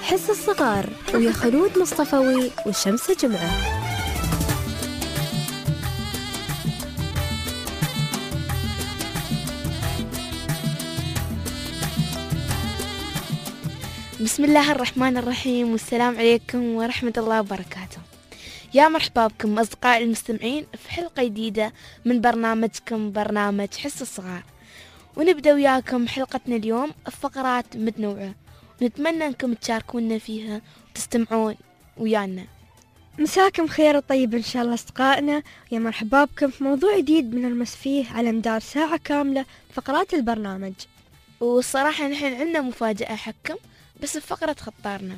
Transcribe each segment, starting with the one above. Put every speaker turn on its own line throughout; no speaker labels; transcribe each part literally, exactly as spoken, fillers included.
حس الصغار ويا خلود مصطفوي والشمس جمعة.
بسم الله الرحمن الرحيم، والسلام عليكم ورحمة الله وبركاته. يا مرحبا بكم أصدقائي المستمعين في حلقة جديدة من برنامجكم برنامج حس الصغار، ونبدأ وياكم حلقتنا اليوم بفقرات متنوعة، ونتمنى أنكم تشاركونا فيها وتستمعون ويانا.
مساكم خير وطيب إن شاء الله أصدقائنا، يا مرحبا بكم في موضوع جديد بنلمس فيه على مدار ساعة كاملة فقرات البرنامج.
والصراحة نحن عندنا مفاجأة حكم بس بفقرة خطارنا،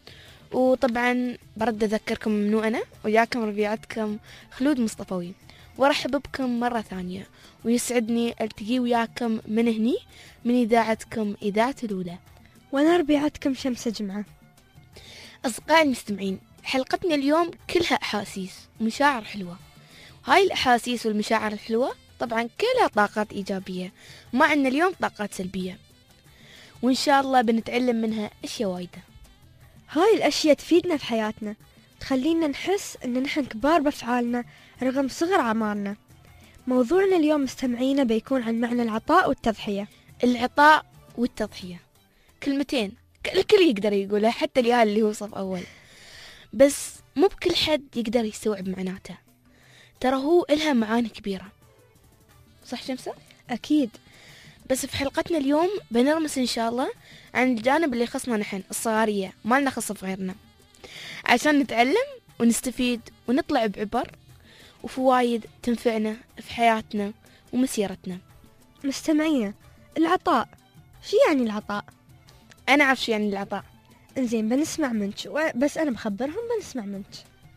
وطبعا برد أذكركم منو أنا وياكم ربيعتكم خلود مصطفوي، وارحب بكم مرة ثانية، ويسعدني ألتقي وياكم من هني من إذاعتكم إذاعة الأولى،
وأنا ربيعتكم شمس جمعة.
أصدقائي المستمعين، حلقتنا اليوم كلها أحاسيس ومشاعر حلوة. هاي الأحاسيس والمشاعر الحلوة طبعا كلها طاقات إيجابية، ما عندنا اليوم طاقات سلبية، وإن شاء الله بنتعلم منها أشياء وايدة.
هاي الأشياء تفيدنا في حياتنا، تخلينا نحس إن نحن كبار بأفعالنا رغم صغر أعمارنا. موضوعنا اليوم مستمعينا بيكون عن معنى العطاء والتضحية.
العطاء والتضحية كلمتين الكل يقدر يقولها، حتى اليال اللي هو صف أول، بس مو بكل حد يقدر يستوعب معناته. ترى هو إلها معاني كبيرة، صح شمسة؟
أكيد.
بس في حلقتنا اليوم بنرمس إن شاء الله عن الجانب اللي يخصنا نحن الصغارية، ما لنا خص في غيرنا، عشان نتعلم ونستفيد ونطلع بعبر وفوايد تنفعنا في حياتنا ومسيرتنا.
مستمعينا، العطاء شو يعني العطاء؟
أنا أعرف شو يعني العطاء.
إنزين بنسمع منك، بس أنا بخبرهم بنسمع منك.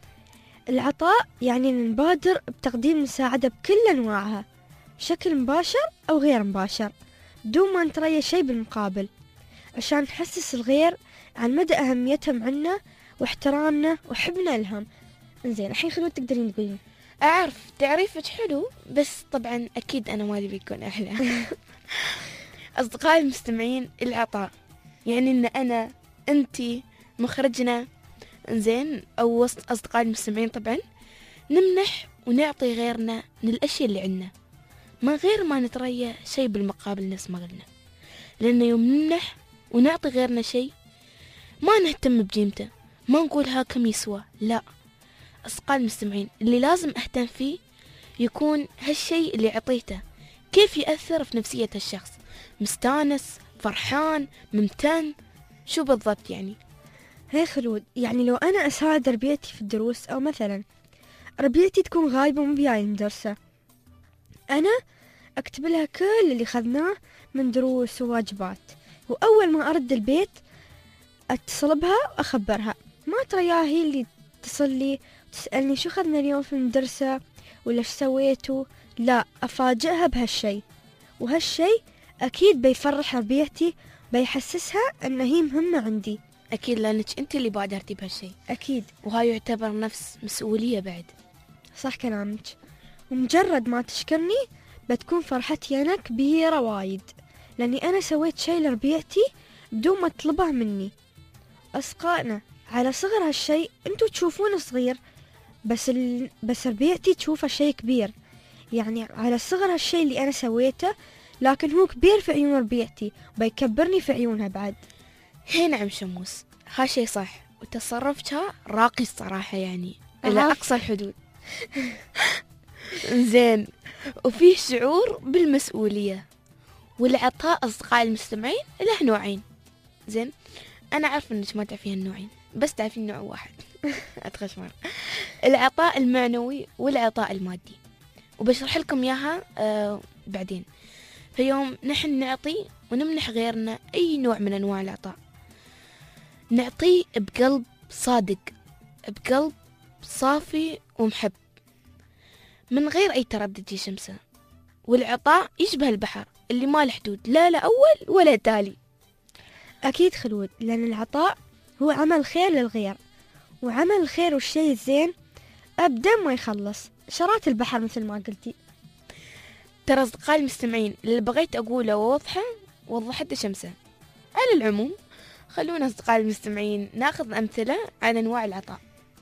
العطاء يعني نبادر بتقديم مساعدة بكل أنواعها، بشكل مباشر أو غير مباشر، بدون ما نتريى شيء بالمقابل، عشان نحسس الغير عن مدى أهميتهم عنا واحترامنا وحبنا لهم. إنزين الحين خلود تقدرين تقولين.
أعرف تعريفك حلو، بس طبعا أكيد أنا مالي بيكون أحلى. أصدقائي المستمعين، العطاء يعني إن أنا أنتي مخرجنا إنزين أو وسط أصدقائي المستمعين طبعا نمنح ونعطي غيرنا من الأشياء اللي عنا من غير ما نتريى شيء بالمقابل نفس ما قلنا، لأن يوم نمنح ونعطي غيرنا شيء ما نهتم بقيمته، ما نقول ها كم يسوى، لا. أصدقائي المستمعين، اللي لازم أهتم فيه يكون هالشيء اللي عطيته كيف يأثر في نفسية الشخص، مستانس، فرحان، ممتن، شو بالضبط يعني.
هي خلود، يعني لو أنا أساعد ربيتي في الدروس، أو مثلا ربيتي تكون غايبة ومو بجاي المدرسة، أنا أكتب لها كل اللي خذناه من دروس وواجبات، وأول ما أرد البيت أتصل بها وأخبرها، ما ترياها هي اللي تتصل لي تسألني شو خذنا اليوم في المدرسة ولا شو سويتوا، لا، أفاجئها بهالشي، وهالشي أكيد بيفرح ربيتي، بيحسسها أن هي مهمة عندي.
أكيد، لأنك أنت اللي بادرتي بهالشي.
أكيد،
وهاي يعتبر نفس مسؤولية بعد.
صح كلامك، ومجرد ما تشكرني بتكون فرحتي أنا كبيرة وايد، لأني أنا سويت شي لربيتي بدون ما تطلبه مني. أصدقائنا، على صغر هالشي أنتوا تشوفونه صغير، بس ال... بس ربيتي تشوفه شي كبير، يعني على صغر هالشي اللي أنا سويته، لكن هو كبير في عيون ربيتي وبيكبرني في عيونها بعد.
هي نعم شموس، هالشي صح، وتصرفتها راقي الصراحة، يعني إلى أقصى الحدود. زين، وفيه شعور بالمسؤولية والعطاء. أصدقائي المستمعين له نوعين. زين، أنا عارف إنك ما تعرفين النوعين، بس تعرفين نوع واحد. أتخشمر. العطاء المعنوي والعطاء المادي، وبشرح لكم إياها آه بعدين. في يوم نحن نعطي ونمنح غيرنا أي نوع من أنواع العطاء، نعطيه بقلب صادق، بقلب صافي ومحب، من غير أي تردد يا شمسة. والعطاء يشبه البحر اللي ما له حدود، لا لا أول ولا تالي.
أكيد خلود، لأن العطاء هو عمل خير للغير، وعمل الخير والشيء الزين أبدا ما يخلص، شرات البحر مثل ما قلتي.
ترى أصدقائي المستمعين، اللي بغيت أقوله ووضحه وضحته شمسة. على العموم، خلونا أصدقائي المستمعين ناخذ أمثلة عن أنواع العطاء.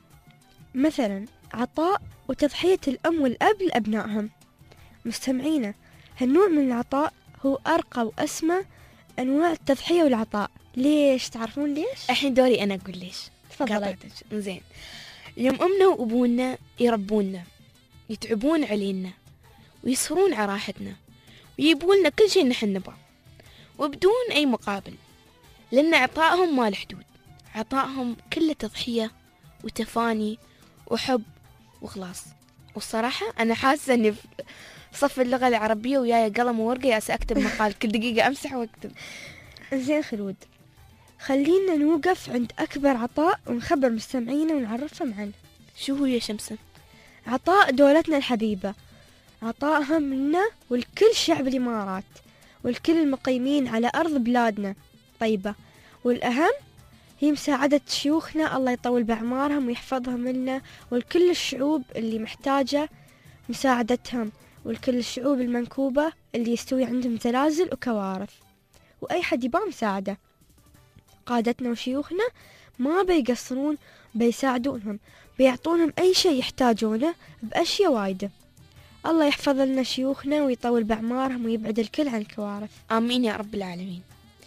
مثلا عطاء وتضحية الأم والأب لأبنائهم. مستمعينا، هالنوع من العطاء هو أرقى وأسمى أنواع التضحية والعطاء. ليش؟ تعرفون ليش؟
الحين دوري أنا أقول ليش.
تفضلي.
قاطعتك. زين، يوم أمنا وأبونا يربونا، يتعبون علينا ويسهرون على راحتنا ويجيبولنا كل شيء نحن نبغى وبدون أي مقابل، لأن عطائهم ما له حدود. عطائهم كله تضحية وتفاني وحب وخلاص. والصراحة أنا حاسة أني في صف اللغة العربية وياي قلم وورقة يا سأكتب مقال كل دقيقة أمسح وأكتب.
زين خلود، خلينا نوقف عند أكبر عطاء ونخبر مستمعينا ونعرفهم عنه.
شو هو يا شمسة؟
عطاء دولتنا الحبيبة، عطائها منا والكل شعب الإمارات والكل المقيمين على أرض بلادنا طيبة. والأهم هي مساعدة شيوخنا، الله يطول بأعمارهم ويحفظهم لنا والكل الشعوب اللي محتاجة مساعدتهم، والكل الشعوب المنكوبة اللي يستوي عندهم زلازل وكوارث وأي حد يبغى مساعدة. قادتنا وشيوخنا ما بيقصرون، بيساعدونهم، بيعطونهم أي شيء يحتاجونه بأشياء وايدة. الله يحفظ لنا شيوخنا ويطول بأعمارهم ويبعد الكل عن الكوارث.
آمين يا رب العالمين.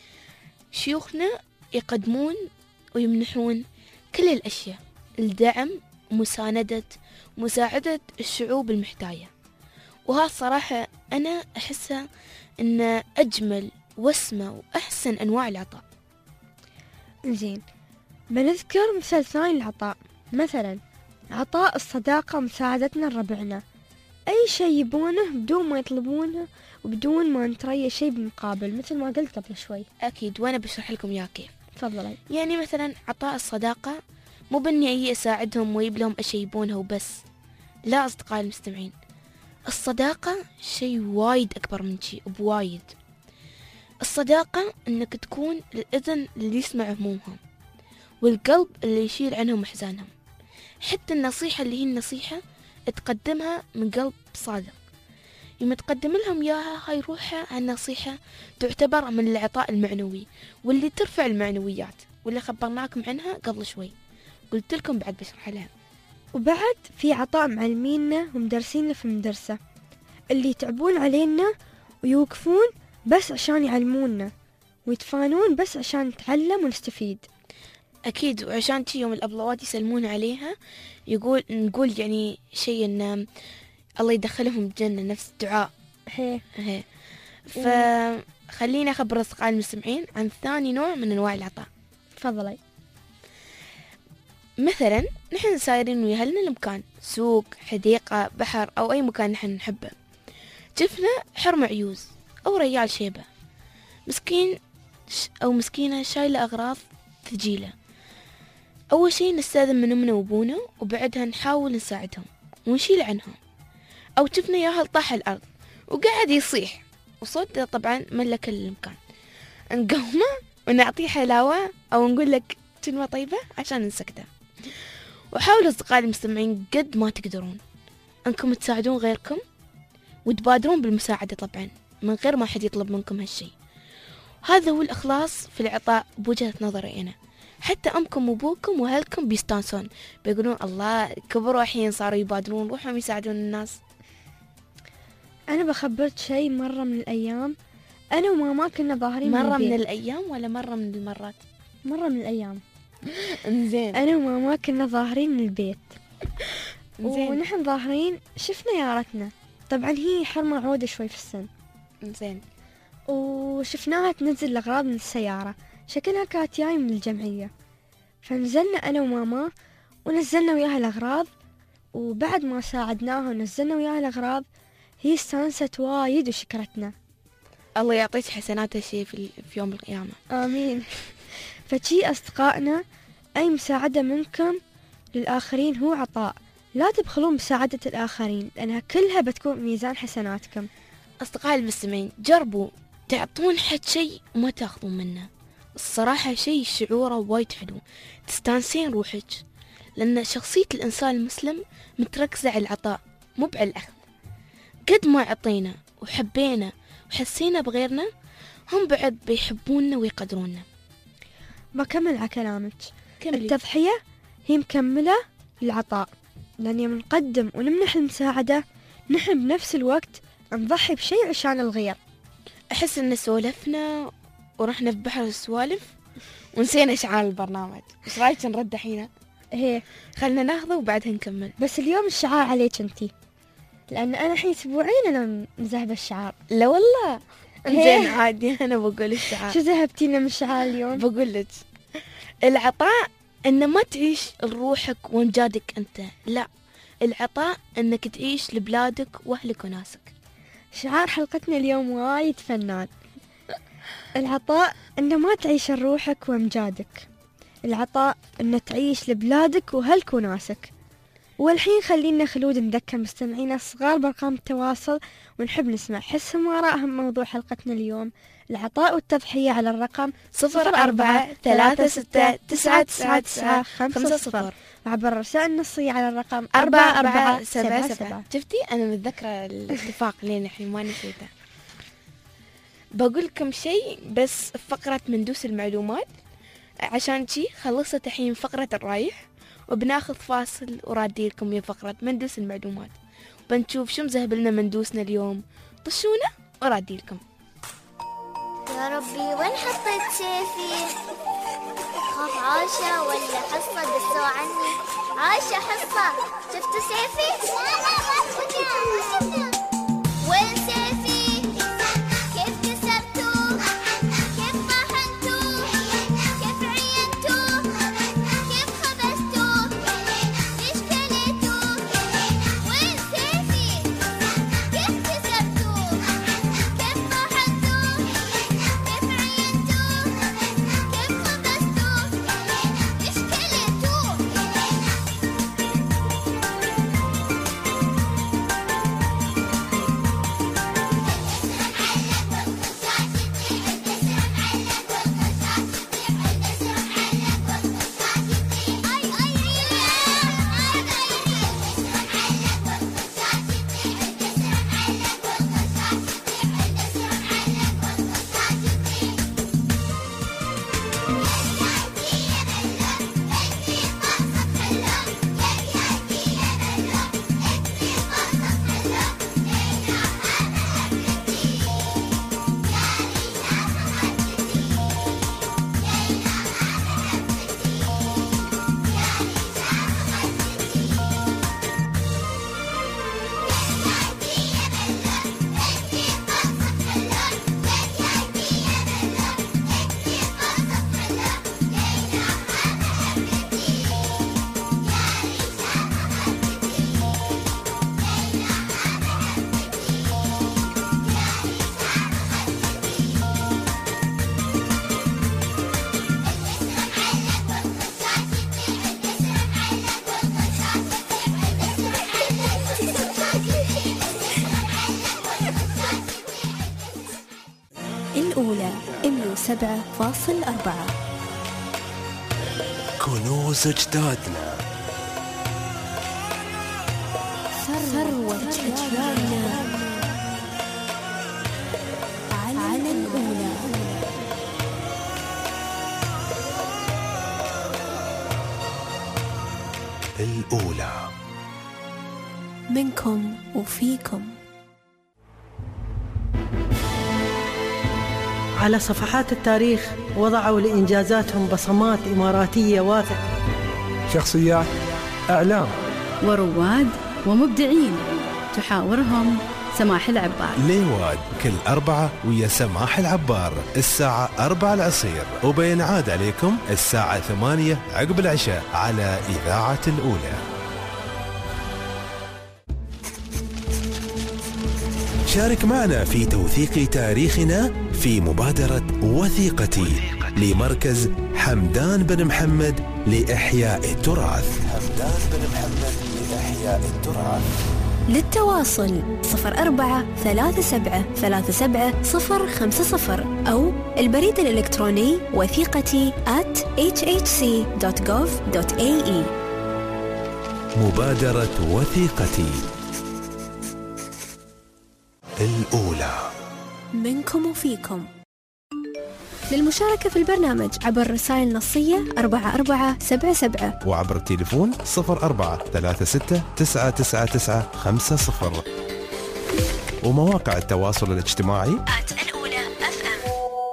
شيوخنا يقدمون ويمنحون كل الأشياء، الدعم ومساندة مساعدة الشعوب المحتاجة، وها الصراحة أنا أحسها إن أجمل واسمى وأحسن أنواع العطاء.
زين، بنذكر مثال ثاني للعطاء، مثلا عطاء الصداقة ومساعدتنا لربعنا، أي شيء يبونه بدون ما يطلبونه وبدون ما نتريى شيء بالمقابل، مثل ما قلت قبل شوي.
أكيد، وأنا بشرح لكم يا كيف.
تفضلي.
يعني مثلا عطاء الصداقة مو بني أي أساعدهم ويجيب لهم أشي يبونه وبس، لا أصدقائي المستمعين، الصداقة شيء وايد أكبر من شيء بوايد. الصداقة إنك تكون الأذن اللي يسمع همومهم والقلب اللي يشيل عنهم أحزانهم، حتى النصيحة اللي هي النصيحة تقدمها من قلب صادق. يوم تقدم لهم إياها هاي روحها عن نصيحة تعتبر من العطاء المعنوي واللي ترفع المعنويات، واللي خبرناكم عنها قبل شوي، قلت لكم بعد بشرح لها.
وبعد في عطاء معلمينا ومدرسينا في المدرسة اللي يتعبون علينا ويوقفون بس عشان يعلمونا ويتفانون بس عشان نتعلم ونستفيد.
أكيد، وعشان تي يوم الأبلوات يسلمون عليها يقول نقول يعني شيء إن الله يدخلهم الجنة، نفس الدعاء.
هي
هي فخلينا أخبر أصدقائي المستمعين عن ثاني نوع من أنواع العطاء.
تفضلي.
مثلا نحن سايرين ويا أهلنا المكان، سوق، حديقة، بحر، أو أي مكان نحن نحبه، شفنا حرم عيوز أو ريال شيبة مسكين أو مسكينة شايلة أغراض ثقيلة. أول شي نستأذن من أمنا وأبونا وبعدها نحاول نساعدهم ونشيل عنهم. أو شفنا ياهل طاح الأرض وقاعد يصيح وصوته طبعا ملك المكان، نقومه ونعطيه حلاوة أو نقول لك كلمة طيبة عشان نسكته. وحاولوا أصدقائي المستمعين قد ما تقدرون أنكم تساعدون غيركم وتبادرون بالمساعدة طبعا من غير ما حد يطلب منكم هالشي. هذا هو الإخلاص في العطاء بوجهة نظري أنا. حتى أمكم وأبوكم وأهلكم بيستانسون، بيقولون الله كبروا الحين صاروا يبادرون روحهم يساعدون الناس.
أنا بخبرت شيء مرة من الأيام، أنا وماما كنا ظاهرين
مرة
من,
من الأيام ولا مرة من المرات؟
مرة من الأيام.
إنزين.
أنا وماما كنا ظاهرين من البيت
إنزين.
ونحن ظاهرين شفنا يارتنا، طبعا هي حرمة عودة شوي في السن.
إنزين.
وشفناها تنزل الأغراض من السيارة، شكلها كانت جاي من الجمعية، فنزلنا أنا وماما ونزلنا وياها الأغراض. وبعد ما ساعدناها ونزلنا وياها الأغراض هي استانست وايد وشكرتنا.
الله يعطيك حسناته شيء في, في يوم القيامة.
آمين. فشي أصدقائنا، أي مساعدة منكم للآخرين هو عطاء، لا تبخلون بمساعدة الآخرين لأنها كلها بتكون ميزان حسناتكم.
أصدقائي المستمعين، جربوا تعطون حد شيء وما تاخذون منه، الصراحة شيء شعوره وايد حلو، تستانسين روحك، لأن شخصية الإنسان المسلم متركزة على العطاء مو على الأخذ. قد ما عطينا وحبينا وحسينا بغيرنا هم بعد بيحبوننا ويقدروننا.
بكمل على كلامك.
كملي.
التضحية هي مكملة للعطاء، لأن يوم نقدم ونمنح المساعدة نحن بنفس الوقت نضحي بشيء عشان الغير.
أحس إن سولفنا ورحنا في بحر السوالف ونسينا شعار البرنامج. إيش رأيك نرد حين؟
هي
خلنا ناخذه وبعدها نكمل.
بس اليوم الشعار عليك انتي، لأن أنا الحين أسبوعين أنا مذهبة الشعار.
لا والله
هي.
زين عادي، أنا بقول الشعار.
شو ذهبتينا من الشعار اليوم؟
بقول لك العطاء إن ما تعيش لروحك وانجادك أنت، لا، العطاء إنك تعيش لبلادك وأهلك وناسك.
شعار حلقتنا اليوم وايد فنان. العطاء إنه ما تعيش لروحك وامجادك، العطاء إنه تعيش لبلادك وأهلك وناسك. والحين خلينا خلود نذكر مستمعينا الصغار بأرقام التواصل ونحب نسمع حسهم وآرائهم موضوع حلقتنا اليوم، العطاء والتضحية، على الرقم
صفر أربعة ثلاثة ستة تسعة تسعة تسعة خمسة صفر،
وعبر الرسائل النصية على الرقم
أربعة أربعة سبعة سبعة. شفتي أنا متذكرة الاتفاق لين الحين ما نسيته. بقول لكم شيء بس فقرة مندوس المعلومات، عشان شي خلصت الحين فقرة الرايح وبناخذ فاصل ورادي لكم يا فقرة مندوس المعلومات، بنشوف شو مذهب لنا مندوسنا اليوم. طشونا ورادي لكم.
يا ربي وين حطيت سيفي؟ خاف عاشة ولا حصة دسوا عني. عاشة حصة شفتوا سيفي؟ لا لا ما شفته. وين سيفي؟ كيف كسرتوه؟ كيف طحنتوه؟ كيف عينتوه؟ كيف خبزتوه؟ ليش كليتوه؟ وين سيفي؟ كيف كسرتوه؟ كيف طحنتوه؟ كيف عينتوه؟ كيف خبزتوه؟ ليش كليتوه؟
الأولى إميو سبعة فاصل أربعة.
كنوز أجدادنا،
ثروة أجيالنا، على الأولى.
الأولى
منكم وفيكم.
على صفحات التاريخ وضعوا لإنجازاتهم بصمات إماراتية واثقة.
شخصيات، أعلام،
ورواد ومبدعين تحاورهم سماح العبار.
ليواد كل أربعة ويا سماح العبار الساعة أربعة العصير، وبينعاد عليكم الساعة ثمانية عقب العشاء على إذاعة الأولى. شارك معنا في توثيق تاريخنا في مبادرة وثيقتي لمركز حمدان بن محمد لإحياء التراث. حمدان بن محمد لإحياء التراث.
للتواصل صفر أربعة ثلاثة سبعة ثلاثة سبعة صفر خمسة صفر أو البريد الإلكتروني وثيقتي at h h c dot gov dot a e.
مبادرة وثيقتي. الأولى
منكم وفيكم. للمشاركة في البرنامج عبر رسائل نصية أربعة أربعة سبعة سبعة
وعبر التليفون صفر أربعة ثلاثة ستة تسعة تسعة تسعة خمسة صفر ومواقع التواصل الاجتماعي
الأولى أف أم.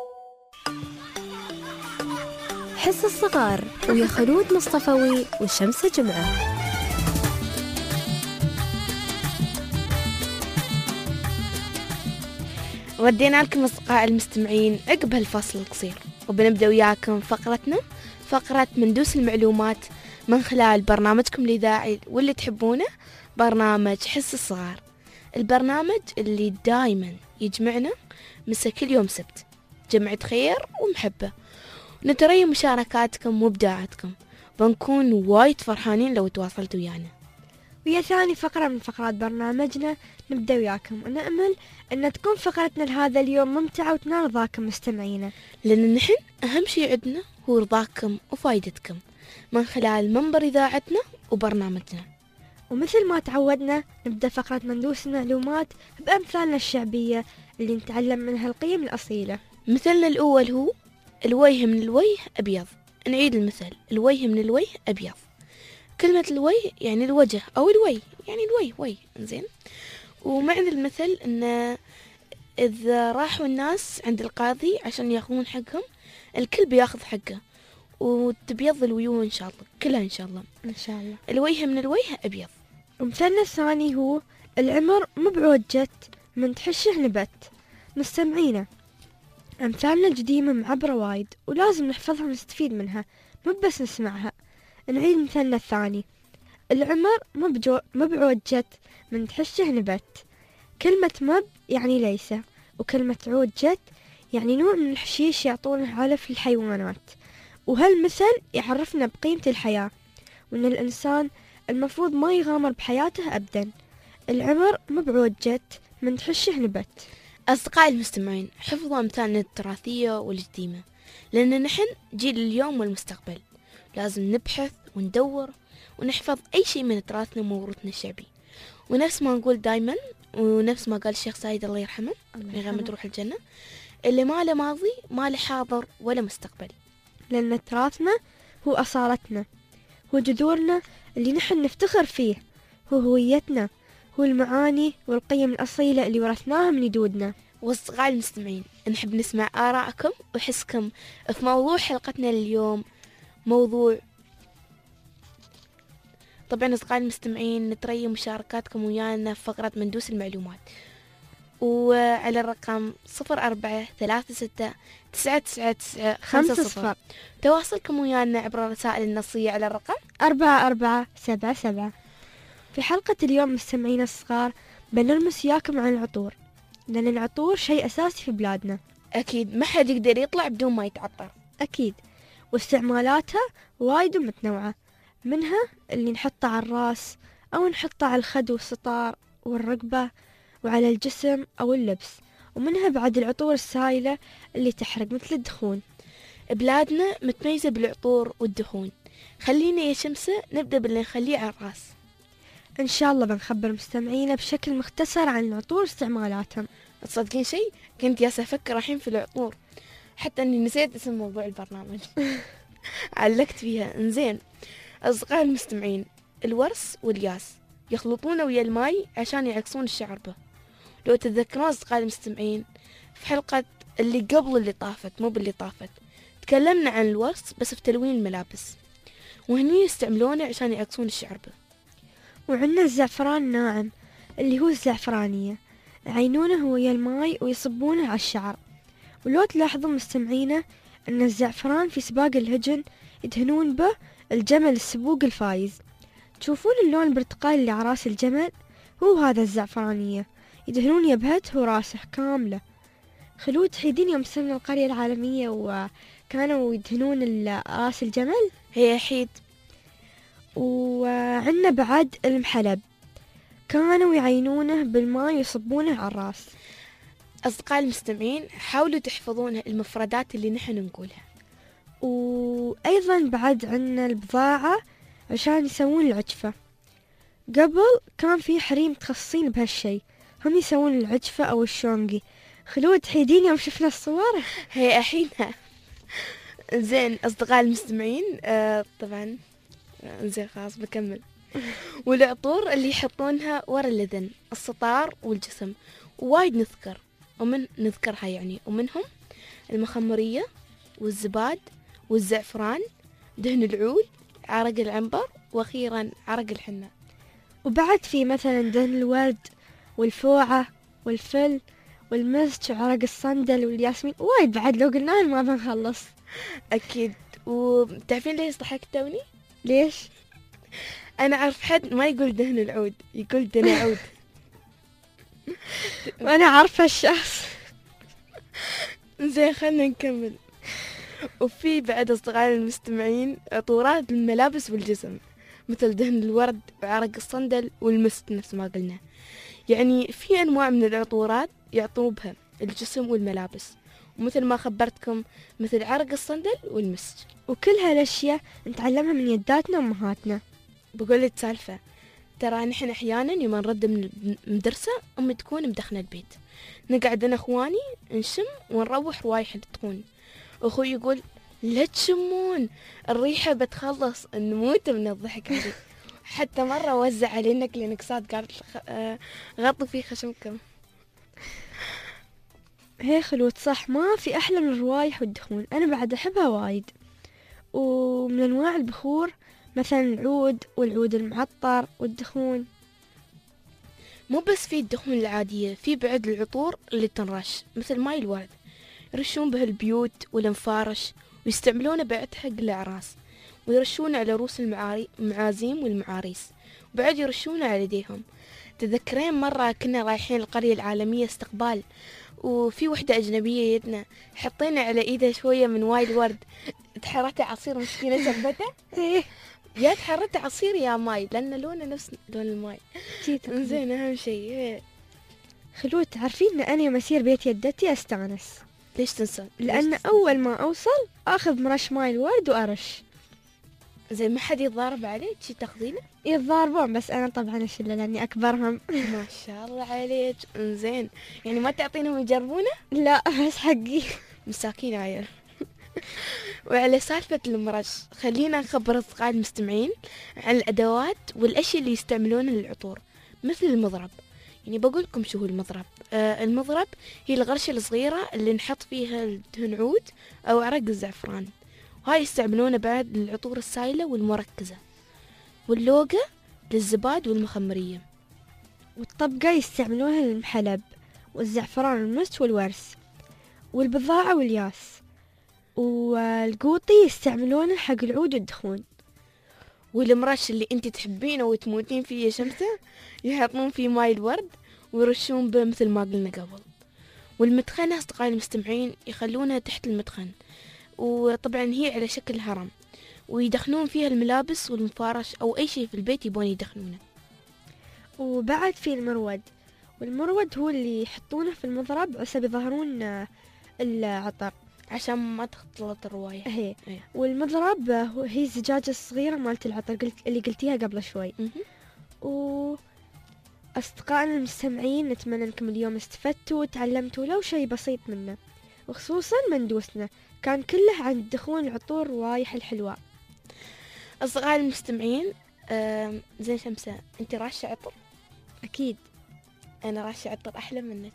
حس الصغار ويا خلود مصطفوي والشمس جمعة.
ردينا لكم أصدقاء المستمعين عقب هالفصل القصير، وبنبدأ وياكم فقرتنا، فقرة مندوس المعلومات من خلال برنامجكم الإذاعي واللي تحبونه، برنامج حس الصغار، البرنامج اللي دايما يجمعنا مسا كل يوم سبت، جمعة خير ومحبة، نتري مشاركاتكم وإبداعاتكم، بنكون وايد فرحانين لو تواصلتوا ويانا.
ويا ثاني فقرة من فقرات برنامجنا نبدأ وياكم، ونأمل أن تكون فقرتنا لهذا اليوم ممتعة وتنال رضاكم مستمعينا،
لأن نحن أهم شيء عندنا هو رضاكم وفايدتكم من خلال منبر إذاعتنا وبرنامجنا.
ومثل ما تعودنا نبدأ فقرة مندوس المعلومات بأمثالنا الشعبية اللي نتعلم منها القيم الأصيلة.
مثلنا الأول هو الوجه من الوجه أبيض. نعيد المثل، الوجه من الوجه أبيض. كلمة الوجه يعني الوجه أو الوجه يعني الوجه وجه، إنزين. ومعنى المثل إن إذا راحوا الناس عند القاضي عشان ياخذون حقهم، الكل بياخذ حقه وتبيض الوجوه إن شاء الله، كلها إن شاء الله
إن شاء الله.
الوجه من الوجه أبيض.
ومثلنا الثاني هو العمر مو بعوجة من تحشه نبت. مستمعينا، أمثالنا القديمة معبرة وايد ولازم نحفظها ونستفيد منها، مو بس نسمعها. نعيد مثلنا الثاني، العمر مو بعوجة من تحشه نبت. كلمة مب يعني ليس، وكلمة عوجة يعني نوع من الحشيش يعطونه علف للحيوانات. وهالمثل يعرفنا بقيمة الحياة، وأن الإنسان المفروض ما يغامر بحياته أبدا. العمر مو بعوجة من تحشه نبت.
أصدقائي المستمعين، حفظوا أمثالنا التراثية والقديمة، لأن نحن جيل اليوم والمستقبل، لازم نبحث وندور ونحفظ أي شيء من تراثنا وموروثنا الشعبي. ونفس ما نقول دايما، ونفس ما قال الشيخ سعيد الله يرحمه يغمد روح الجنة، اللي ما له ماضي ما له حاضر ولا مستقبل،
لأن تراثنا هو أصالتنا، هو جذورنا اللي نحن نفتخر فيه، هو هويتنا، هو المعاني والقيم الأصيلة اللي ورثناها من جدودنا.
وأصدقائي المستمعين، نحب نسمع آراءكم وحسكم في موضوع حلقتنا اليوم. موضوع طبعا أصدقائي المستمعين نتري مشاركاتكم ويانا في فقرة مندوس المعلومات، وعلى الرقم صفر أربعة ثلاثة ستة تسعة تسعة تسعة خمسة صفر. تواصلكم ويانا عبر الرسائل النصية على الرقم
أربعة أربعة سبعة سبعة. في حلقة اليوم مستمعين الصغار بنرمس ياكم عن العطور، لأن العطور شيء أساسي في بلادنا.
أكيد ما حد يقدر يطلع بدون ما يتعطر.
أكيد، واستعمالاتها وايد ومتنوعة، منها اللي نحطه على الراس أو نحطه على الخد والسطار والرقبة وعلى الجسم أو اللبس، ومنها بعد العطور السائلة اللي تحرق مثل الدخون.
بلادنا متميزة بالعطور والدهون. خلينا يا شمسة نبدأ باللي نخليه على الراس.
إن شاء الله بنخبر مستمعينا بشكل مختصر عن العطور واستعمالاتهم.
تصدقين شيء؟ كنت يا أفكر الحين في العطور، حتى أني نسيت اسم موضوع البرنامج. علقت فيها. إنزين أصدقائي المستمعين، الورس والياس يخلطونه ويا الماي عشان يعكسون الشعر به. لو تتذكرون أصدقائي المستمعين في حلقة اللي قبل اللي طافت، مو باللي طافت، تكلمنا عن الورس بس في تلوين الملابس، وهني يستعملونه عشان يعكسون الشعر به.
وعندنا الزعفران الناعم اللي هو الزعفرانية، يعينونه ويا الماي ويصبونه على الشعر. ولو تلاحظون مستمعينا أن الزعفران في سباق الهجن يدهنون به الجمل السبوق الفايز. تشوفون اللون البرتقالي اللي على راس الجمل؟ هو هذا الزعفرانية، يدهنون يبهته وراسه كاملة. خلود حيدين يوم سلنا القرية العالمية وكانوا يدهنون راس الجمل.
هي حيد.
وعندنا بعد المحلب، كانوا يعينونه بالماء ويصبونه على الراس.
أصدقائي المستمعين، حاولوا تحفظون المفردات اللي نحن نقولها.
وأيضا بعد عندنا البضاعة عشان يسوون العجفة. قبل كان في حريم متخصصين بهالشي، هم يسوون العجفة أو الشونقي. خلود حيدين يوم شفنا الصور.
هي الحين زين أصدقاء المستمعين، آه طبعا آه، زين خلاص بكمل. والعطور اللي يحطونها ورا الأذن، الستار والجسم، وايد نذكر ومن نذكرها يعني، ومنهم المخمرية والزباد والزعفران، دهن العود، عرق العنبر، وأخيرا عرق الحنة.
وبعد في مثلا دهن الورد والفوعة والفل والمسك وعرق الصندل والياسمين، وايد بعد لو قلنا ما بنخلص.
أكيد. وتعرفين ليش ضحكت توني؟
ليش؟
أنا أعرف حد ما يقول دهن العود، يقول دهن عود.
وأنا عارفة الشخص.
زين خلنا نكمل. وفي بعد أصدقائي المستمعين عطورات الملابس والجسم، مثل دهن الورد وعرق الصندل والمسك نفس ما قلنا. يعني في أنواع من العطورات يعطوا بها الجسم والملابس، ومثل ما خبرتكم مثل عرق الصندل والمسك.
وكل هالأشياء نتعلمها من يداتنا وأمهاتنا.
بقول لك سالفة، ترى نحن أحيانا يوم نرد من المدرسة أمي تكون مدخنة البيت، نقعد أنا أخواني نشم ونروح روايح تكون، أخوي يقول لا تشمون الريحة بتخلص، نموت من الضحك عليه. حتى مرة وزع علينا كلينكسات، قالت آه غطوا فيه خشمكم.
هي خلود صح، ما في أحلى من الروايح والدخون، أنا بعد أحبها وايد. ومن أنواع البخور مثلا العود والعود المعطر والدخون.
مو بس في الدخون العادية، في بعد العطور اللي تنرش مثل ماي الورد، يرشون به البيوت والمفارش، ويستعملونه بعد حق الأعراس، ويرشونه على رؤوس المعازيم والمعاريس، وبعد يرشونه على يديهم. تذكرين مرة كنا رايحين القرية العالمية استقبال، وفي وحدة أجنبية يدنا حطينا على إيدها شوية من واي الورد، تحرته عصير مسكينة شربته. يا تحرته عصير يا ماي، لأن لونه نفس لون الماي. زين أهم شيء
خلود تعرفين إن أنا يوم أسير بيت يدتي أستانس.
ليش تنسى؟
لأن
ليش
أول ما أوصل أخذ مرش ماي الورد وأرش.
زي ما حد يتضارب عليك شي تاخذينه؟
يتضاربون بس أنا طبعا أشيله لأني أكبرهم.
ما شاء الله عليك. زين يعني ما تعطينهم يجربونه؟
لا بس حقي.
مساكين عيال. وعلى سالفة المرش، خلينا نخبر أصدقائي المستمعين عن الأدوات والأشياء اللي يستعملونها للعطور، مثل المضرب. يعني بقولكم شو هو المضرب. آه المضرب هي الغرشة الصغيرة اللي نحط فيها الدهن عود أو عرق الزعفران، وهاي يستعملونه بعد للعطور السائلة والمركزة. واللوقة للزباد والمخمرية.
والطبقة يستعملونها للمحلب والزعفران والمسك والورس. والبضاعة والياس. والقوطي يستعملونه حق العود والدخون.
والمرش اللي انت تحبينه وتموتين فيه يا شمسة يحطون فيه ماي الورد ويرشون به مثل ما قلنا قبل. والمدخنة أصدقائي المستمعين يخلونها تحت المدخن، وطبعا هي على شكل هرم، ويدخنون فيها الملابس والمفارش أو أي شيء في البيت يبون يدخنونه.
وبعد في المرود، والمرود هو اللي يحطونه في المضرب عشان يظهرون العطر
عشان ما تختلط الرواية.
هي. هي والمضرب هي الزجاجة الصغيرة مالت العطر قلت اللي قلتيها قبل شوي. و أصدقائنا المستمعين نتمنى أنكم اليوم استفدتوا وتعلمتوا لو شيء بسيط منه، وخصوصا مندوسنا كان كله عن دخون العطور روايح الحلوة.
أصدقائي المستمعين، زين شمسة أنت راشة عطر؟
أكيد.
أنا راشة عطر أحلى منك.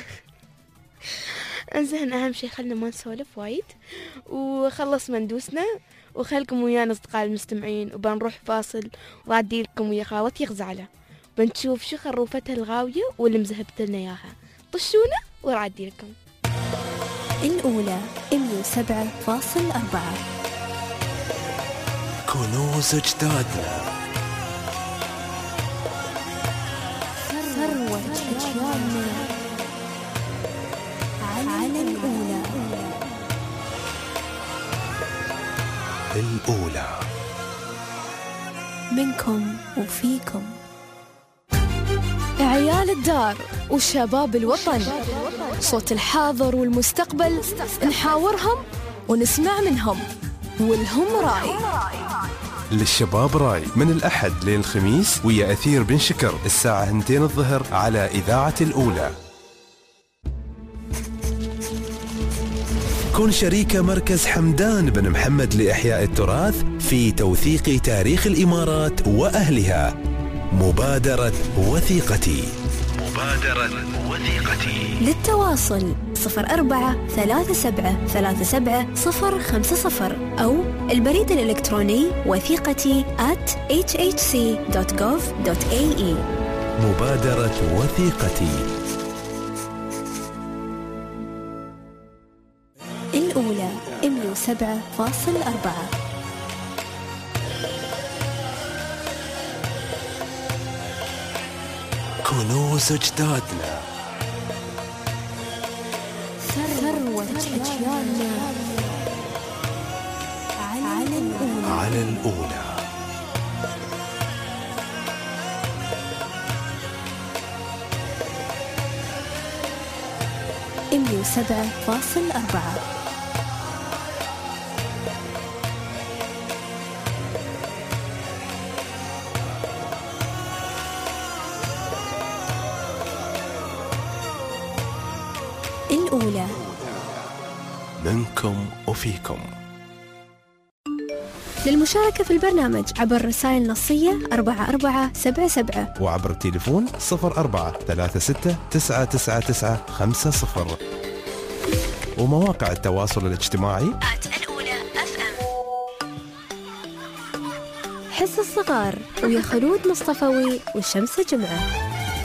انزين أهم شيء خلنا ما نسولف وايد وخلص مندوسنا، وخلكم ويانا أصدقائي المستمعين، وبنروح فاصل وأعدي لكم ويا خالتي غزالة بنشوف شو خروفتها الغاوية واللي مزهبت لنا إياها. طشونا ورعدي لكم.
الأولى مية وسبعة فاصل أربعة
كنوز أجدادنا،
ثروة أجيالنا على الأولى.
الأولى
منكم وفيكم.
عيال الدار وشباب الوطن، صوت الحاضر والمستقبل، نحاورهم ونسمع منهم، والهم راي.
للشباب راي من الأحد للخميس ويا أثير بن شكر الساعة اثنتين الظهر على إذاعة الأولى. كن شريك مركز حمدان بن محمد لإحياء التراث في توثيق تاريخ الإمارات وأهلها. مبادرة وثيقتي. مبادرة وثيقتي.
للتواصل صفر أربعة ثلاثة سبعة ثلاثة سبعة صفر خمسة صفر أو البريد الإلكتروني وثيقتي at إتش إتش سي دوت جوف دوت إيه إي.
مبادرة وثيقتي.
الأولى مئة وسبعة فاصل أربعة.
كنوز أجدادنا،
ثروة أجيالنا، على الأولى.
على الأولى.
مئة وسبعة فاصل أربعة. الأولى
منكم وفيكم.
للمشاركة في البرنامج عبر رسائل نصية أربعة أربعة سبعة سبعة
وعبر التليفون صفر أربعة ثلاثة ستة تسعة تسعة تسعة خمسة صفر ومواقع التواصل الاجتماعي
الأولى أف أم. حس الصغار ويا خلود مصطفوي والشمس جمعة.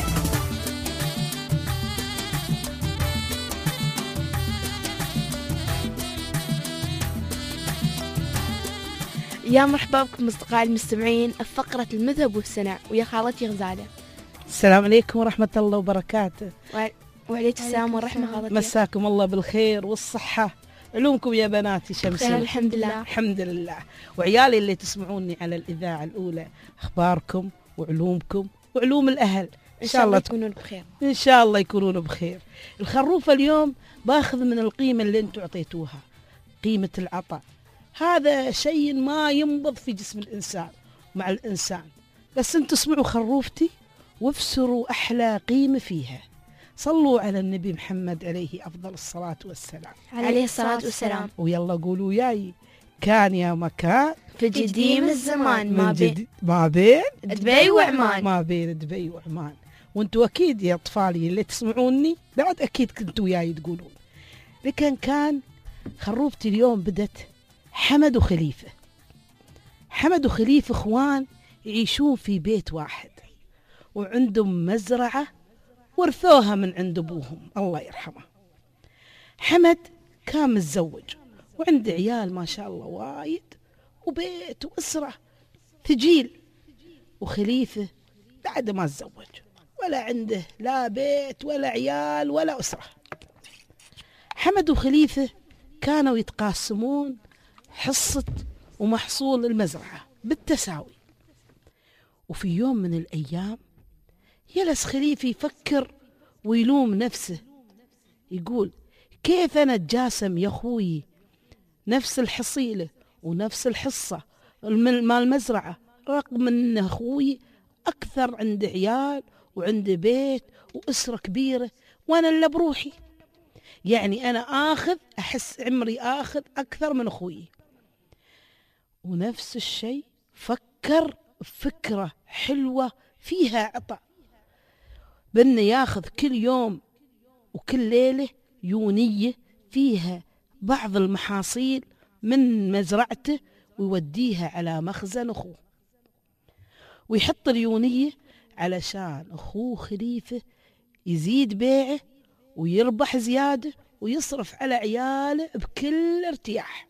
يا مرحبا بكم أصدقائي المستمعين فقرة المذهب والسنع ويا خالتي غزالة.
السلام عليكم ورحمة الله وبركاته.
وعليكم السلام والرحمة خالتي.
مساكم الله بالخير والصحة. علومكم يا بناتي شمسين؟
الحمد لله.
الحمد لله. وعيالي اللي تسمعوني على الإذاعة الأولى، أخباركم وعلومكم وعلوم الأهل
إن شاء الله تكونون بخير.
إن شاء الله يكونون بخير. الخروفة اليوم باخذ من القيمة اللي أنتم عطيتوها، قيمة العطاء. هذا شيء ما ينبض في جسم الإنسان مع الإنسان، بس أنتم اسمعوا خروفتي وافسروا أحلى قيمة فيها. صلوا على النبي محمد عليه أفضل الصلاة والسلام.
عليه الصلاة والسلام.
ويلا قولوا ياي. كان يا مكان
في قديم الزمان ما بين
ما بين
دبي وعمان.
ما بين دبي وعمان. وانتوا أكيد يا أطفالي اللي تسمعوني بعد أكيد كنتوا وياي تقولون. لكن كان خروفتي اليوم بدت حمد وخليفة. حمد وخليفة اخوان يعيشون في بيت واحد وعندهم مزرعة ورثوها من عند أبوهم الله يرحمه. حمد كان متزوج وعنده عيال ما شاء الله وايد وبيت وأسرة ثجيل. وخليفة بعد ما تزوج ولا عنده لا بيت ولا عيال ولا أسرة. حمد وخليفة كانوا يتقاسمون حصة ومحصول المزرعة بالتساوي. وفي يوم من الأيام يلس خليفة يفكر ويلوم نفسه، يقول كيف أنا أتجاسم يا أخوي نفس الحصيلة ونفس الحصة مال المزرعة، رغم أن أخوي أكثر عنده عيال وعنده بيت وأسرة كبيرة وأنا اللي بروحي. يعني أنا آخذ أحس عمري آخذ أكثر من أخوي. ونفس الشيء فكر فكرة حلوة فيها عطاء، بأنه ياخذ كل يوم وكل ليلة يونية فيها بعض المحاصيل من مزرعته ويوديها على مخزن أخوه، ويحط اليونية علشان أخوه خليفة يزيد بيعه ويربح زيادة ويصرف على عياله بكل ارتياح.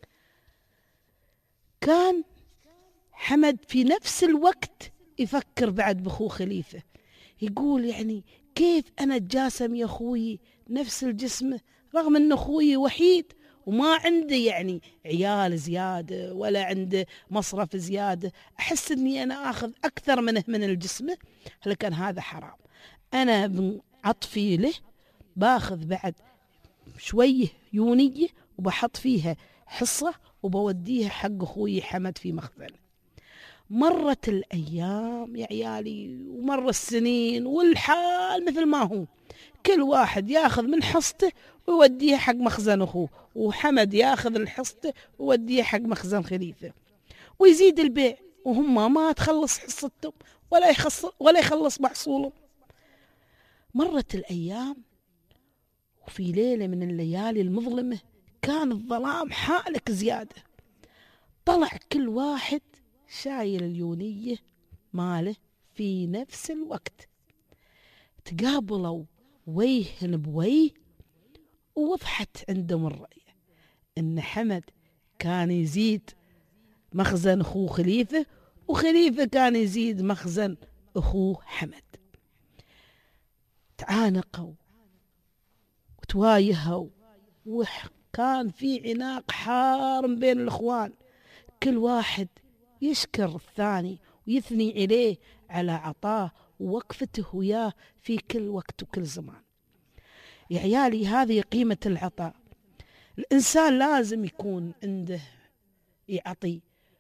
كان حمد في نفس الوقت يفكر بعد بأخوه خليفة، يقول يعني كيف أنا أتجاسم يا أخوي نفس الجسم رغم أن أخوي وحيد وما عنده يعني عيال زيادة ولا عنده مصرف زيادة، أحس أني أنا أخذ أكثر منه من الجسم، لكن هذا حرام. أنا من عطفي له باخذ بعد شوية يونية وبحط فيها حصة وبوديها حق أخوي حمد في مخزنه. مرت الأيام يا عيالي ومر السنين والحال مثل ما هو، كل واحد ياخذ من حصته ويوديها حق مخزن أخوه، وحمد ياخذ الحصته ويوديها حق مخزن خليفة، ويزيد البيع وهم ما تخلص حصتهم ولا يخلص ولا يخلص محصولهم. مرت الأيام، وفي ليلة من الليالي المظلمة كان الظلام حالك زيادة، طلع كل واحد شايل اليونية ماله في نفس الوقت. تقابلوا ويه بويه، ووضحت عندهم الرأي إن حمد كان يزيد مخزن أخوه خليفة، وخليفة كان يزيد مخزن أخوه حمد. تعانقوا وتوايهوا، وكان في عناق حار بين الإخوان، كل واحد يشكر الثاني ويثني عليه على عطاه ووقفته وياه في كل وقت وكل زمان. يا عيالي، هذه قيمة العطاء. الإنسان لازم يكون عنده يعطي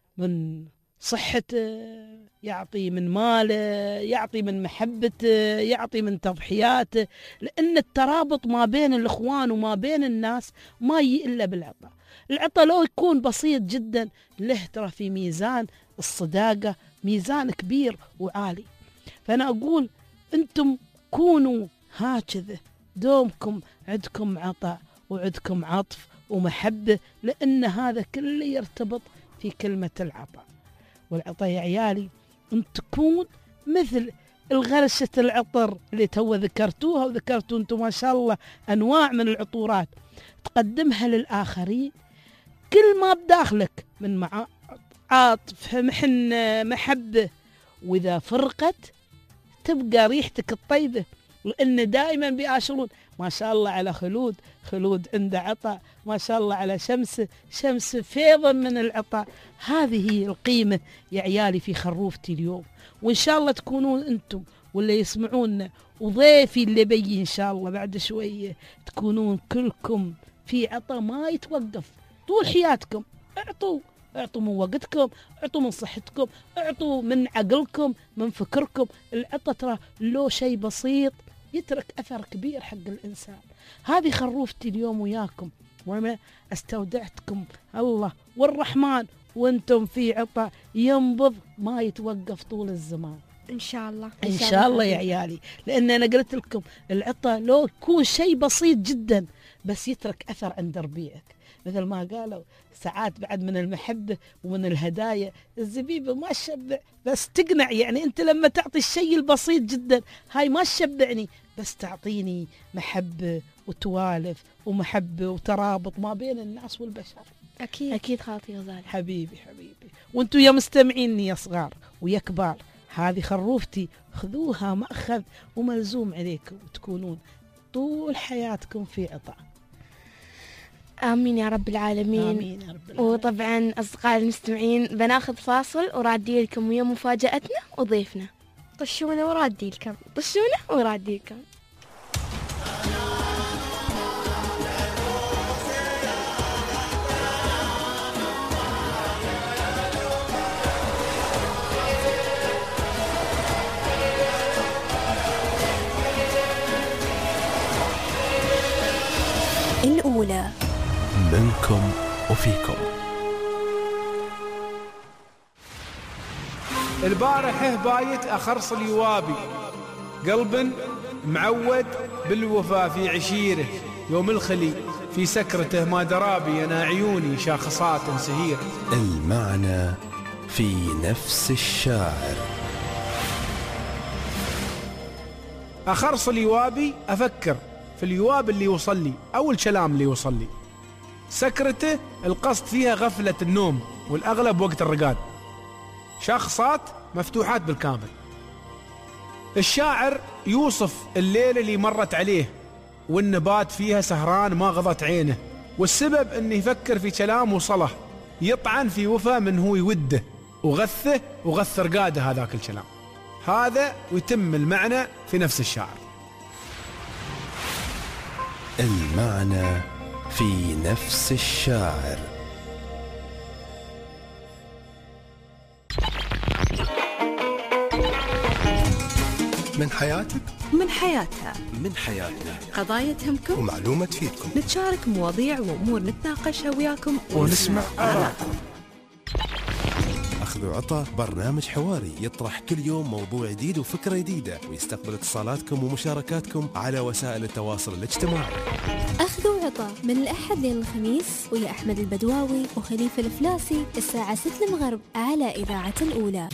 من صحته، يعطي من ماله، يعطي من محبته، يعطي من تضحياته، لأن الترابط ما بين الإخوان وما بين الناس ما يجي إلا بالعطاء. العطاء لو يكون بسيط جدا له ترى في ميزان الصداقة ميزان كبير وعالي. فأنا أقول أنتم كونوا هكذا، دومكم عندكم عطاء وعندكم عطف ومحبة، لأن هذا كله يرتبط في كلمة العطاء. والعطاء يا عيالي أن تكون مثل الغرشة العطر اللي تو ذكرتوها، وذكرتوا أنتم ما شاء الله أنواع من العطورات تقدمها للآخرين، كل ما بداخلك من مع عاطف محنة محبة، وإذا فرقت تبقى ريحتك الطيبة، لأن دائما بيعاشرون. ما شاء الله على خلود، خلود عنده عطاء، ما شاء الله على شمس، شمس فيضا من العطاء. هذه هي القيمة يا عيالي في خروفتي اليوم، وإن شاء الله تكونون أنتم واللي يسمعونا وضيفي اللي بيجي إن شاء الله بعد شوية تكونون كلكم في عطاء ما يتوقف طول حياتكم. اعطوا اعطوا من وقتكم، اعطوا من صحتكم، اعطوا من عقلكم، من فكركم. العطاء ترى لو شيء بسيط يترك أثر كبير حق الإنسان. هذه خروفتي اليوم وياكم، وأنا استودعتكم الله والرحمن، وأنتم في عطاء ينبض ما يتوقف طول الزمان
إن شاء الله.
إن شاء الله يا عيالي، لأن أنا قلت لكم العطاء لو يكون شيء بسيط جدا بس يترك أثر عند ربيعك. مثل ما قالوا ساعات بعد من المحبة ومن الهدايا الزبيبة ما تشبع بس تقنع. يعني أنت لما تعطي الشيء البسيط جدا هاي ما تشبعني، بس تعطيني محبة وتوالف ومحبة وترابط ما بين الناس والبشر.
أكيد أكيد خالتي غزالة.
حبيبي حبيبي، وانتوا يا مستمعيني يا صغار ويا كبار، هذه خروفتي خذوها مأخذ وملزوم عليكم، وتكونون طول حياتكم في عطاء.
آمين يا رب العالمين.
آمين يا رب العالمين.
وطبعا أصدقائي المستمعين بناخذ فاصل ورادي لكم ويا مفاجأتنا وضيفنا.
طشونا ورادي لكم،
طشونا ورادي لكم.
الأولى
منكم وفيكم.
البارحة بايت أخرص اليوابي، قلب معود بالوفا في عشيره، يوم الخلي في سكرته ما درابي أنا عيوني شاخصات سهيرة.
المعنى في نفس الشاعر.
أخرص اليوابي أفكر في اليواب اللي يوصل لي أو الكلام اللي يوصل لي، سكرته القصد فيها غفلة النوم والأغلب وقت الرقاد، شخصات مفتوحات بالكامل. الشاعر يوصف الليلة اللي مرت عليه والنبات فيها سهران ما غضت عينه، والسبب انه يفكر في كلام وصله يطعن في وفا من هو يوده وغثه وغث رقاده هذاك الكلام. هذا ويتم المعنى في نفس الشاعر.
المعنى في نفس الشاعر. من حياتك
من حياتها
من حياتنا،
قضايا تهمكم
ومعلومة تفيدكم،
نتشارك مواضيع وأمور نتناقشها وياكم
ونسمع آراءكم. أخذ وعطاء برنامج حواري يطرح كل يوم موضوع جديد وفكرة جديدة، ويستقبل اتصالاتكم ومشاركاتكم على وسائل التواصل الاجتماعي.
أخذ وعطاء من الأحد للخميس ويا أحمد البدواوي وخليفة الفلاسي الساعة ستة المغرب على إذاعة الأولى.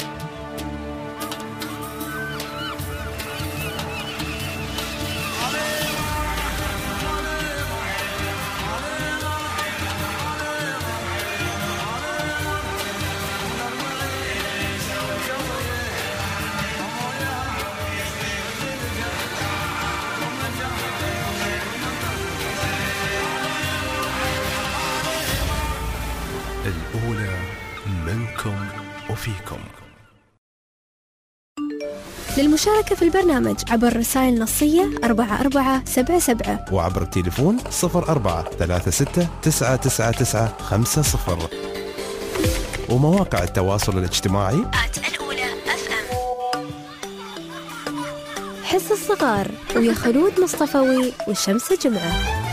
الأولى منكم وفيكم.
للمشاركة في البرنامج عبر رسائل نصية أربعة أربعة سبعة سبعة
وعبر التليفون صفر أربعة ثلاثة ستة تسعة تسعة تسعة خمسة صفر، ومواقع التواصل الاجتماعي
الأولى أف أم. حس الصغار ويا خلود مصطفوي والشمس جمعة.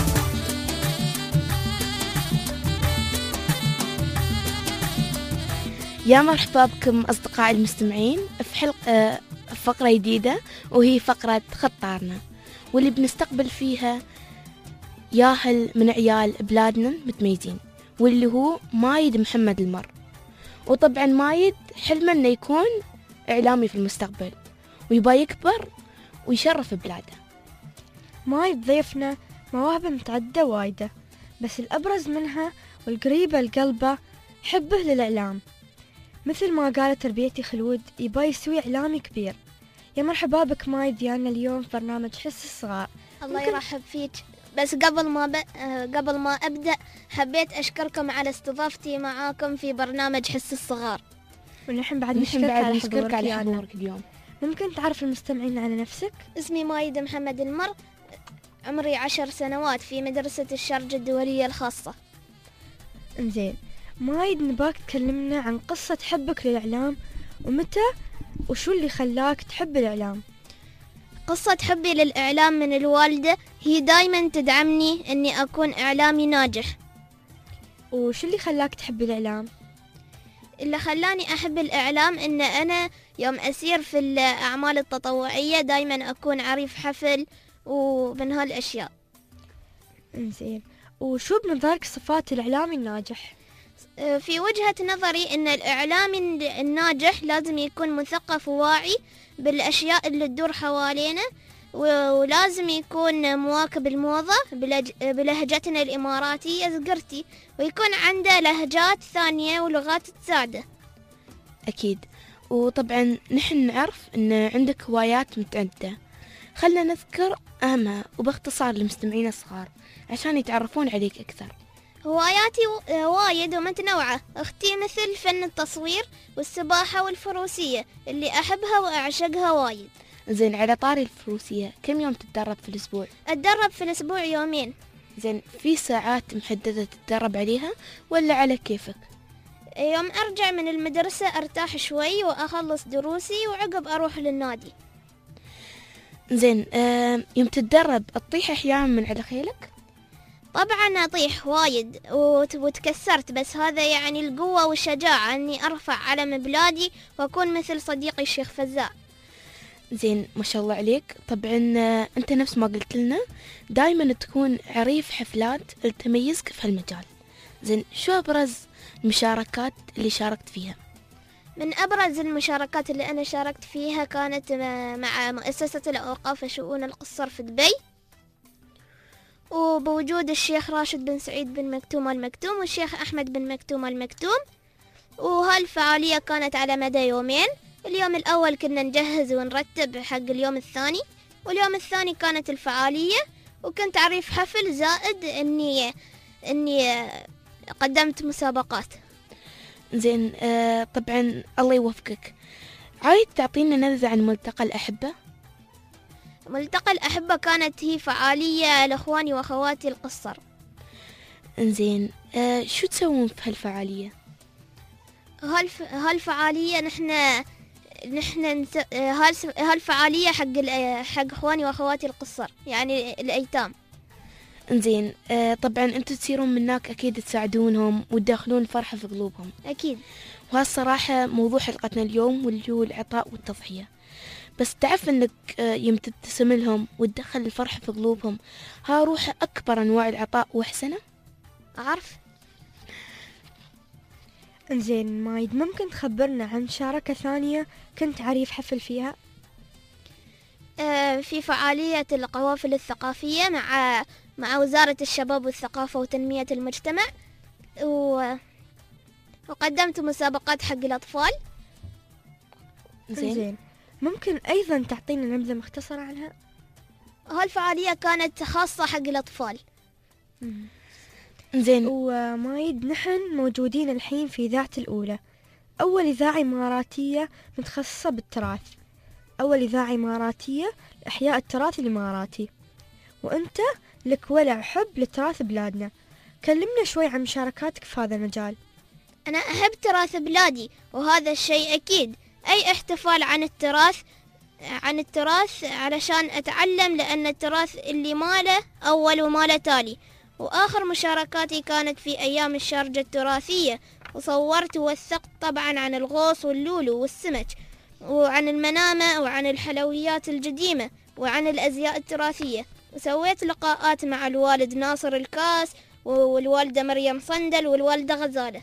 يا مرحبا بكم أصدقائي المستمعين في حلقة فقرة جديدة، وهي فقرة خطارنا، واللي بنستقبل فيها ياهل من عيال بلادنا متميزين، واللي هو مايد محمد المر. وطبعا مايد حلمه انه يكون إعلامي في المستقبل، ويبا يكبر ويشرف بلاده.
مايد ضيفنا مواهب متعددة وايدة، بس الأبرز منها والقريبة لقلبه حبه للإعلام. مثل ما قالت تربيتي خلود يبا يسوي إعلامي كبير. يا مرحبا بك مايد ديانا اليوم في برنامج حس الصغار.
الله يرحب فيك. بس قبل ما ب... قبل ما أبدأ حبيت أشكركم على استضافتي معاكم في برنامج حس الصغار.
ونحن بعد
نحن
نشكرك
بعد
على
نشكرك
حضورك
على
ديانا.
حضورك اليوم.
ممكن تعرف المستمعين على نفسك؟
اسمي مايد محمد المر، عمري عشر سنوات، في مدرسة الشارجة الدولية الخاصة.
انزين مايد، نباك تكلمنا عن قصة حبك للإعلام، ومتى وشو اللي خلاك تحب الإعلام؟
قصة حبي للإعلام من الوالدة، هي دايما تدعمني أني أكون إعلامي ناجح.
وشو اللي خلاك تحب الإعلام؟
اللي خلاني أحب الإعلام إن أنا يوم أسير في الأعمال التطوعية دايما أكون عريف حفل ومن هالأشياء.
انزين، وشو بنظرك صفات الإعلامي الناجح؟
في وجهة نظري إن الإعلامي الناجح لازم يكون مثقف وواعي بالأشياء اللي تدور حوالينا، ولازم يكون مواكب الموضة بلهجتنا الإماراتية زقرتي، ويكون عنده لهجات ثانية ولغات تساعده.
أكيد. وطبعا نحن نعرف أن عندك هوايات متعددة، خلنا نذكر أهمها وباختصار للمستمعين الصغار عشان يتعرفون عليك أكثر.
هواياتي وايد ومتنوعة، اختي مثل فن التصوير والسباحة والفروسية اللي أحبها وأعشقها وايد.
زين، على طاري الفروسية كم يوم تتدرب في الأسبوع؟
أتدرب في الأسبوع يومين.
زين، في ساعات محددة تتدرب عليها ولا على كيفك؟
يوم أرجع من المدرسة أرتاح شوي وأخلص دروسي وعقب أروح للنادي.
زين، آه يوم تتدرب تطيح أحيانا من على خيلك؟
طبعا أطيح وايد وتكسرت، بس هذا يعني القوة والشجاعة أني أرفع علم بلادي وأكون مثل صديقي الشيخ فزاع.
زين، ما شاء الله عليك. طبعا أنت نفس ما قلت لنا دايما تكون عريف حفلات تميزك في هالمجال. زين، شو أبرز المشاركات اللي شاركت فيها؟
من أبرز المشاركات اللي أنا شاركت فيها كانت مع مؤسسة الأوقاف وشؤون القصر في دبي، وبوجود الشيخ راشد بن سعيد بن مكتوم المكتوم والشيخ أحمد بن مكتوم المكتوم. وهالفعالية كانت على مدى يومين. اليوم الأول كنا نجهز ونرتب حق اليوم الثاني، واليوم الثاني كانت الفعالية، وكنت عريف حفل زائد أني أني قدمت مسابقات.
زين، آه طبعا الله يوفقك. عايد تعطينا نبذة عن ملتقى الأحبة؟
ملتقى الأحبة كانت هي فعالية لأخواني وأخواتي القصر.
زين، آه شو تسوون في هالفعالية؟
هالف... هالفعالية نحن نحن نس... هالس... هالفعالية حق ال... حق إخواني وأخواتي القصر، يعني الأيتام.
إنزين، آه طبعا أنتوا تصيرون من هناك أكيد تساعدونهم وتدخلون الفرحة في قلوبهم.
أكيد.
وهالصراحة موضوع حلقتنا اليوم واللي هو العطاء والتضحية. بس تعرف أنك آه يوم تبتسم لهم وتدخل الفرحة في قلوبهم، ها روح أكبر أنواع العطاء وأحسنه.
أعرف.
إنزين مايد، ممكن تخبرنا عن مشاركة ثانية كنت عريف حفل فيها؟
آه في فعالية القوافل الثقافية مع مع وزارة الشباب والثقافة وتنمية المجتمع، و... وقدمت مسابقات حق الأطفال.
زين. زين ممكن أيضا تعطينا نبذة مختصرة عنها؟
هالفعالية كانت خاصة حق الأطفال.
زين.
ومايد، نحن موجودين الحين في إذاعة الأولى، أول إذاعة إماراتية متخصصة بالتراث، أول إذاعة إماراتية لإحياء التراث الإماراتي، وأنت لك ولع حب لتراث بلادنا. كلمنا شوي عن مشاركاتك في هذا المجال.
أنا أحب تراث بلادي، وهذا الشيء أكيد. أي احتفال عن التراث عن التراث علشان أتعلم، لأن التراث اللي ماله أول وماله تالي. وآخر مشاركاتي كانت في أيام الشارجة التراثية، وصورت ووثقت طبعا عن الغوص واللولو والسمك، وعن المنامة، وعن الحلويات القديمة، وعن الأزياء التراثية. وسويت لقاءات مع الوالد ناصر الكاس والوالدة مريم صندل والوالدة غزالة.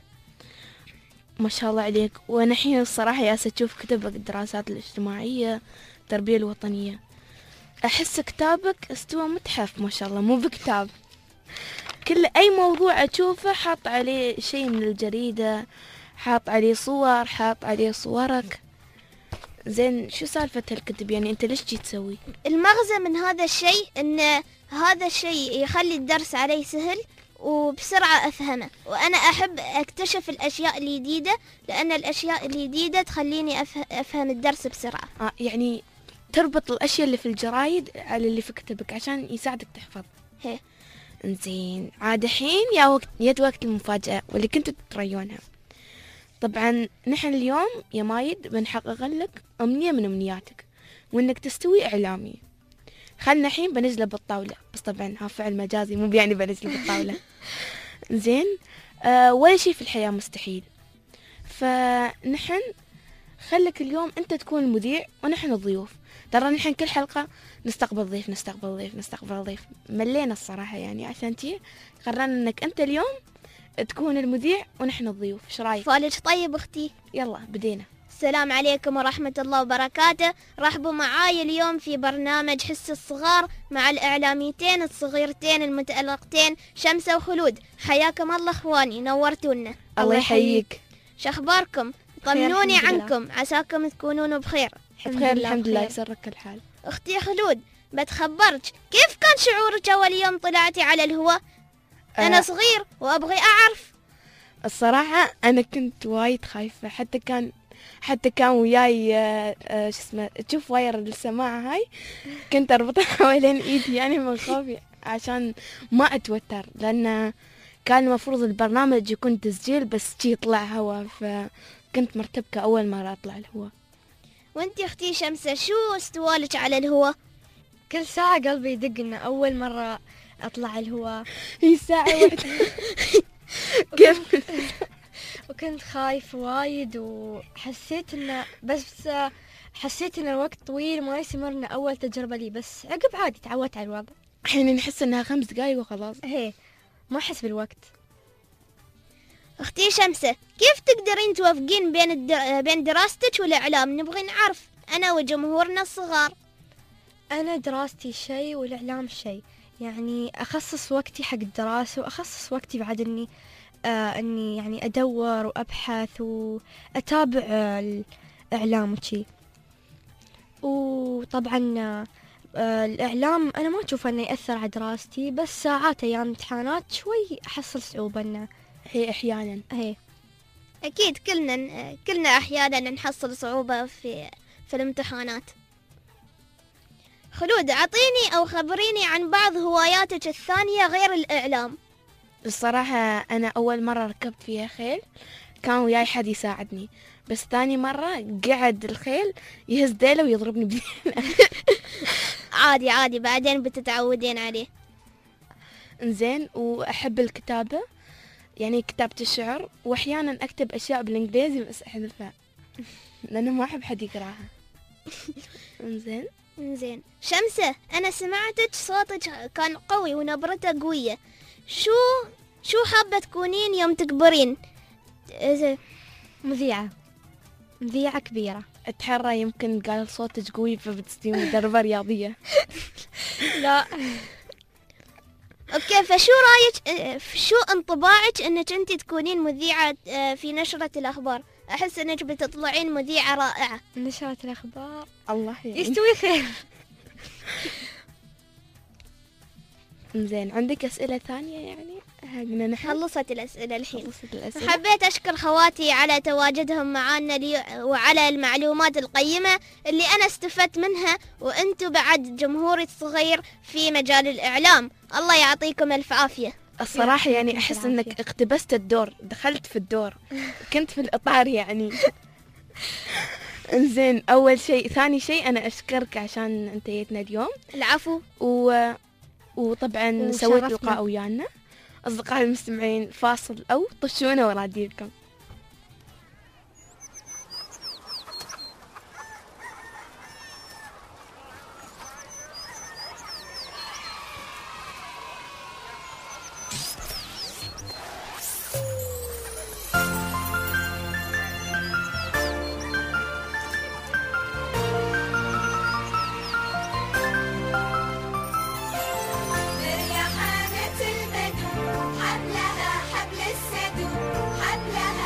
ما شاء الله عليك. وأنا الحين الصراحة ياسة أشوف كتبك الدراسات الاجتماعية التربية الوطنية، أحس كتابك استوى متحف ما شاء الله، مو بكتاب. كل أي موضوع أشوفه حاط عليه شيء من الجريدة، حاط عليه صور، حاط عليه صورك. زين، شو سالفة هالكتب؟ يعني أنت ليش جيت تسوي؟
المغزى من هذا الشيء إن هذا الشيء يخلي الدرس علي سهل وبسرعة أفهمه، وأنا أحب أكتشف الأشياء الجديدة، لأن الأشياء الجديدة تخليني أفهم الدرس بسرعة.
آه يعني تربط الأشياء اللي في الجرايد على اللي في كتبك عشان يساعدك تحفظ.
هي.
إنزين، عاد حين يا وقت يد وقت المفاجأة واللي كنتوا تتريونها. طبعا نحن اليوم يا مايد بنحقق لك أمنية من أمنياتك، وإنك تستوي إعلامي. خلنا الحين بنزله بالطاولة، بس طبعا ها فعل مجازي، مو يعني بنزله بالطاولة. زين، آه ولا شيء في الحياة مستحيل. فنحن خلك اليوم أنت تكون المذيع ونحن الضيوف. ترى نحن كل حلقة نستقبل ضيف نستقبل ضيف نستقبل ضيف، ملينا الصراحة يعني. عشان تي قررنا أنك أنت اليوم تكون المذيع ونحن الضيوف. إيش رأيك؟
فالج طيب أختي.
يلا بدينا.
السلام عليكم ورحمة الله وبركاته. رحبوا معاي اليوم في برنامج حس الصغار مع الإعلاميتين الصغيرتين المتألقتين شمسة وخلود. حياكم الله إخواني، نورتونا.
الله يحييك.
شخباركم؟ طمنوني عنكم، عساكم تكونون بخير.
بخير الحمد لله، يسرك الحال.
أختي خلود، بتخبرك كيف كان شعورك أول يوم طلعتي على الهواء؟ أنا صغير وأبغي أعرف.
الصراحة أنا كنت وايد خايفة، حتى كان حتى كان وياي آه آه شو اسمه، تشوف واير السماعة هاي كنت أربطها حوالين إيدي يعني من خوفي عشان ما أتوتر، لأن كان المفروض البرنامج يكون تسجيل بس جي يطلع هوا، فكنت مرتبكة أول مرة أطلع الهوا.
وانتي أختي شمسة شو استوالك على الهوا؟
كل ساعة قلبي يدق إنه أول مرة أطلع الهوا.
هي ساعة واحدة. كيف؟
وكنت خايف وايد، وحسيت إنه بس حسيت إن الوقت طويل ما يسمرنا أول تجربة لي، بس عقب عادي تعودت على الوضع.
الحين نحس إنها خمس دقايق وخلاص.
هي ما أحس بالوقت.
أختي شمسة، كيف تقدرين توفقين بين الدر... بين دراستك والإعلام؟ نبغي نعرف أنا وجمهورنا الصغار.
أنا دراستي شيء والإعلام شيء، يعني أخصص وقتي حق الدراسة وأخصص وقتي بعد إني آه إني يعني أدور وأبحث وأتابع آه الإعلام وشي. وطبعا آه الإعلام أنا ما أشوف إنه يأثر على دراستي، بس ساعات أيام امتحانات شوي أحصل صعوبة إنه
هي أحيانا
هي أكيد كلنا كلنا أحيانا نحصل صعوبة في في الامتحانات. خلود، أعطيني أو خبريني عن بعض هواياتك الثانية غير الإعلام.
الصراحة أنا أول مرة ركبت فيها خيل كان وياي حد يساعدني، بس ثاني مرة قعد الخيل يهز ديله ويضربني بديله.
عادي عادي، بعدين بتتعودين عليه.
انزين، وأحب الكتابة، يعني كتابة الشعر، وأحيانا أكتب أشياء بالإنجليزي بس أحذفها لأنه ما أحب حد يقراها. انزين
انزين شمسة، أنا سمعتك صوتك كان قوي ونبرته قوية، شو شو حابة تكونين يوم تكبرين؟
مذيعة، مذيعة كبيرة.
أتحرى يمكن قال صوتك قوي فبتصير مدربة رياضية.
لا.
اوكي، فشو رايك، شو انطباعك انك انت تكونين مذيعة في نشرة الاخبار؟ احس انك بتطلعين مذيعة رائعة.
نشرة الاخبار
الله يعني.
يستوي خير.
زين، عندك اسئلة ثانية؟ يعني هاقنا نحن
خلصت الاسئلة الحين.
خلصت الأسئلة.
حبيت اشكر خواتي على تواجدهم معنا لي وعلى المعلومات القيمة اللي انا استفدت منها، وانتم بعد جمهوري الصغير في مجال الاعلام. الله يعطيكم الف عافية.
الصراحة يعني أحس أنك اقتبست الدور، دخلت في الدور، كنت في الإطار يعني. إنزين، أول شيء. ثاني شيء أنا أشكرك عشان انتهيتنا اليوم.
العفو.
و... وطبعا سويت لقاء ويانا. أصدقائي المستمعين، فاصل أو طشونا وراديلكم.
حبلها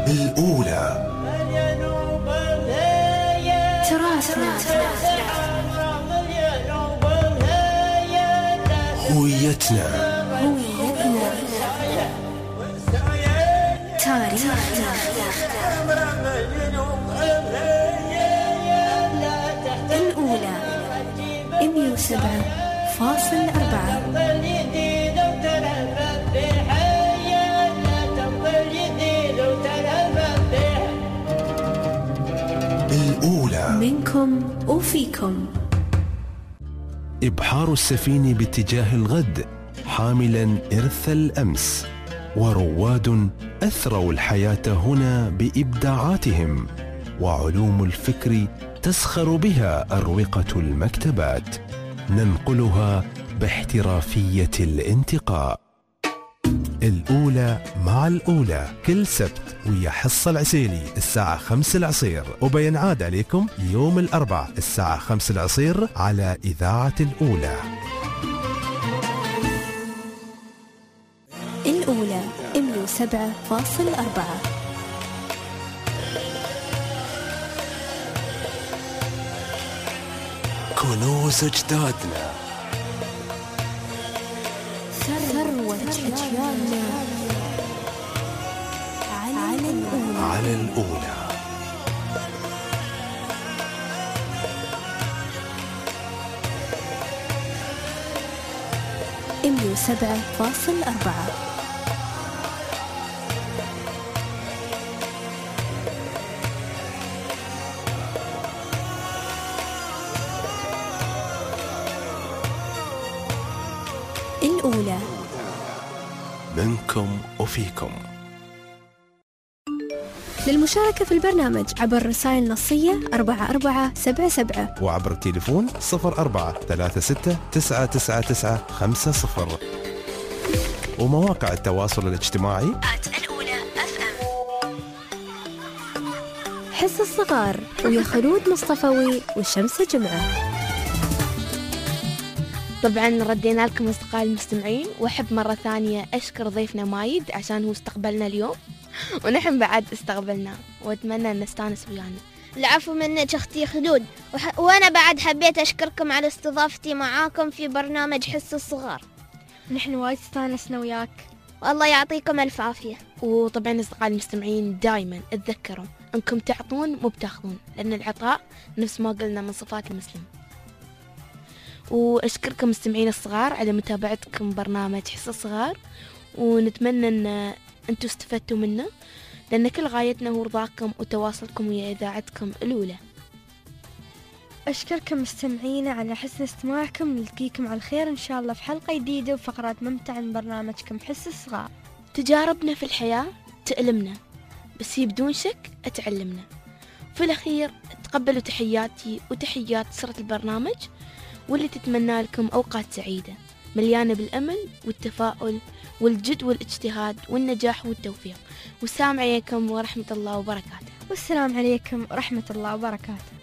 الأولى
تراثنا،
هويتنا،
هويتنا، تاريخنا. الأولى مية وسبعة فاصل أربعة.
الأولى
منكم وفيكم.
إبحار السفينة باتجاه الغد حاملا إرث الأمس، ورواد أثروا الحياة هنا بإبداعاتهم، وعلوم الفكر تسخر بها أروقة المكتبات، ننقلها باحترافية الانتقاء. الأولى مع الأولى كل سبت ويا حصة العسيلي الساعة خمس العصير، وبينعاد عليكم يوم الأربع الساعة خمس العصير على إذاعة الأولى.
الأولى مية وسبعة فاصل أربعة.
كنوز أجدادنا،
ثروة أجيالنا على الأولى.
على الأولى.
مية وسبعة فاصل أربعة. الأولى
منكم وفيكم.
للمشاركة في البرنامج عبر رسائل نصية أربعة أربعة سبعة سبعة،
وعبر التليفون صفر أربعة ثلاثة ستة تسعة تسعة تسعة خمسة صفر، ومواقع التواصل الاجتماعي
الأولى أف أم. حس الصغار ويا خلود مصطفوي وشمس جمعة.
طبعا ردينا لكم أصدقائي المستمعين، وأحب مرة ثانية أشكر ضيفنا مايد عشان هو استقبلنا اليوم، ونحن بعد استقبلنا، وأتمنى أن نستانس ويانا.
العفو منك أختي خلود، وح... وأنا بعد حبيت أشكركم على استضافتي معاكم في برنامج حس الصغار.
نحن وايد استانسنا وياك،
والله يعطيكم ألف عافية.
وطبعا أصدقائي المستمعين دائما اتذكروا أنكم تعطون مو بتاخذون، لأن العطاء نفس ما قلنا من صفات المسلم. وأشكركم مستمعين الصغار على متابعتكم برنامج حس الصغار، ونتمنى أن أنتوا استفدتوا منه، لأن كل غايتنا هو رضاكم وتواصلكم ويا إذاعتكم الأولى.
أشكركم مستمعينا على حسن استماعكم، نلقيكم على الخير إن شاء الله في حلقة جديدة وفقرات ممتعة من برنامجكم حس الصغار.
تجاربنا في الحياة تألمنا، بس هي بدون شك تعلمنا. في الأخير تقبلوا تحياتي وتحيات أسرة البرنامج، واللي تتمنى لكم أوقات سعيدة مليانة بالأمل والتفاؤل والجد والاجتهاد والنجاح والتوفيق. والسلام عليكم ورحمة الله وبركاته.
والسلام عليكم ورحمة الله وبركاته.